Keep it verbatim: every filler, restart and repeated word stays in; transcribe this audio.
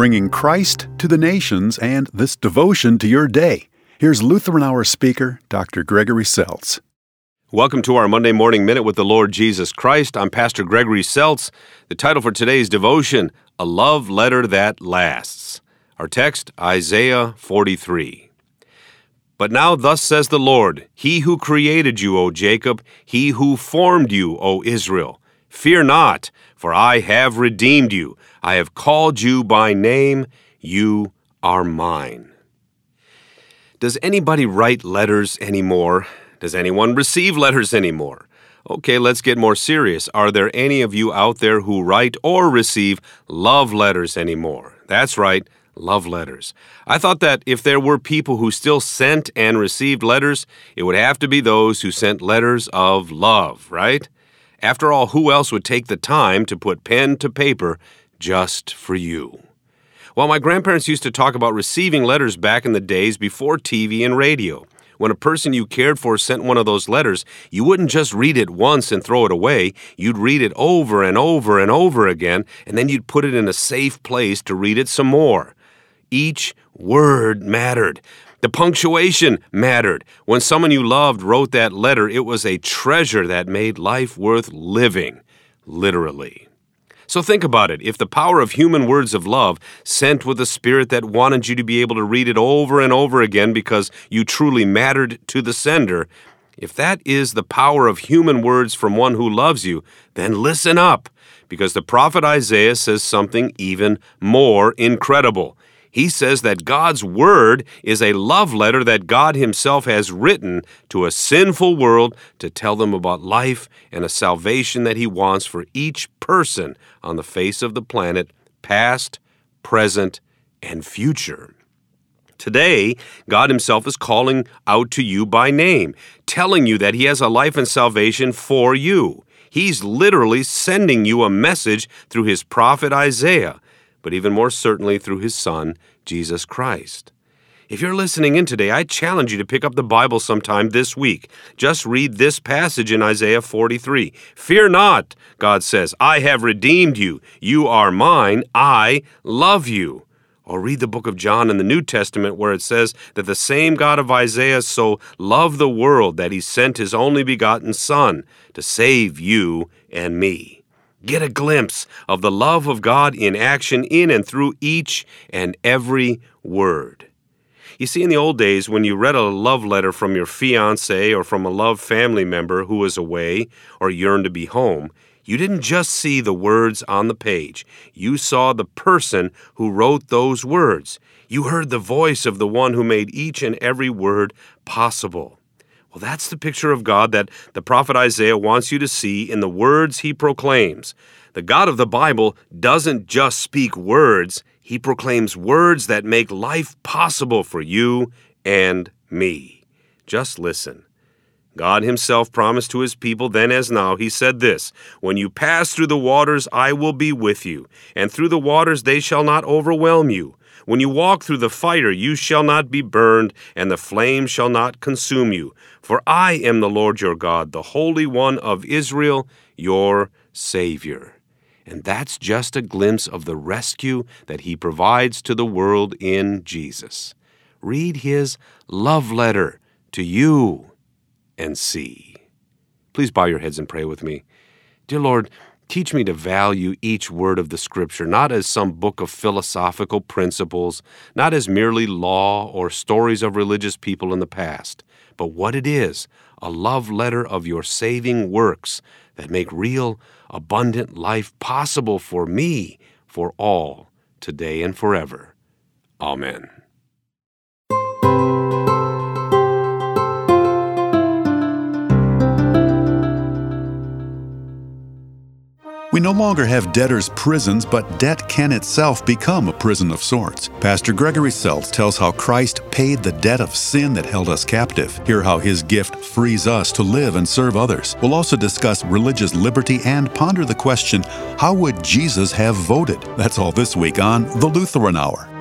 bringing Christ to the nations and this devotion to your day. Here's Lutheran Hour speaker, Doctor Gregory Seltz. Welcome to our Monday Morning Minute with the Lord Jesus Christ. I'm Pastor Gregory Seltz. The title for today's devotion, A Love Letter That Lasts. Our text, Isaiah forty-three. But now thus says the Lord, He who created you, O Jacob, He who formed you, O Israel. Fear not, for I have redeemed you. I have called you by name. You are mine. Does anybody write letters anymore? Does anyone receive letters anymore? Okay, let's get more serious. Are there any of you out there who write or receive love letters anymore? That's right. Love letters. I thought that if there were people who still sent and received letters, it would have to be those who sent letters of love, right? After all, who else would take the time to put pen to paper just for you? Well, my grandparents used to talk about receiving letters back in the days before T V and radio. When a person you cared for sent one of those letters, you wouldn't just read it once and throw it away. You'd read it over and over and over again, and then you'd put it in a safe place to read it some more. Each word mattered. The punctuation mattered. When someone you loved wrote that letter, it was a treasure that made life worth living, literally. So think about it. If the power of human words of love, sent with a spirit that wanted you to be able to read it over and over again because you truly mattered to the sender, if that is the power of human words from one who loves you, then listen up, because the prophet Isaiah says something even more incredible. He says that God's Word is a love letter that God Himself has written to a sinful world to tell them about life and a salvation that He wants for each person on the face of the planet, past, present, and future. Today, God Himself is calling out to you by name, telling you that He has a life and salvation for you. He's literally sending you a message through His prophet Isaiah, but even more certainly through His Son, Jesus Christ. If you're listening in today, I challenge you to pick up the Bible sometime this week. Just read this passage in Isaiah forty-three. Fear not, God says, I have redeemed you. You are mine. I love you. Or read the book of John in the New Testament where it says that the same God of Isaiah so loved the world that He sent His only begotten Son to save you and me. Get a glimpse of the love of God in action in and through each and every word. You see, in the old days, when you read a love letter from your fiancé or from a loved family member who was away or yearned to be home, you didn't just see the words on the page. You saw the person who wrote those words. You heard the voice of the one who made each and every word possible. Well, that's the picture of God that the prophet Isaiah wants you to see in the words he proclaims. The God of the Bible doesn't just speak words, He proclaims words that make life possible for you and me. Just listen. God Himself promised to His people then as now. He said this, When you pass through the waters, I will be with you, and through the waters they shall not overwhelm you. When you walk through the fire, you shall not be burned, and the flame shall not consume you. For I am the Lord your God, the Holy One of Israel, your Savior. And that's just a glimpse of the rescue that He provides to the world in Jesus. Read His love letter to you and see. Please bow your heads and pray with me. Dear Lord, teach me to value each word of the Scripture, not as some book of philosophical principles, not as merely law or stories of religious people in the past, but what it is, a love letter of your saving works that make real, abundant life possible for me, for all, today and forever. Amen. We no longer have debtors' prisons, but debt can itself become a prison of sorts. Pastor Gregory Seltz tells how Christ paid the debt of sin that held us captive. Hear how His gift frees us to live and serve others. We'll also discuss religious liberty and ponder the question, how would Jesus have voted? That's all this week on The Lutheran Hour.